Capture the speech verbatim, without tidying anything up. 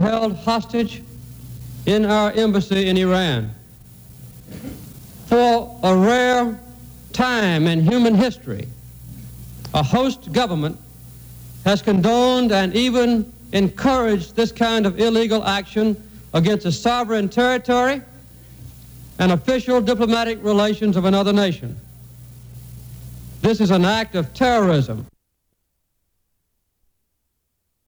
held hostage in our embassy in Iran. For a rare time in human history, a host government has condoned and even encouraged this kind of illegal action against a sovereign territory and official diplomatic relations of another nation. This is an act of terrorism.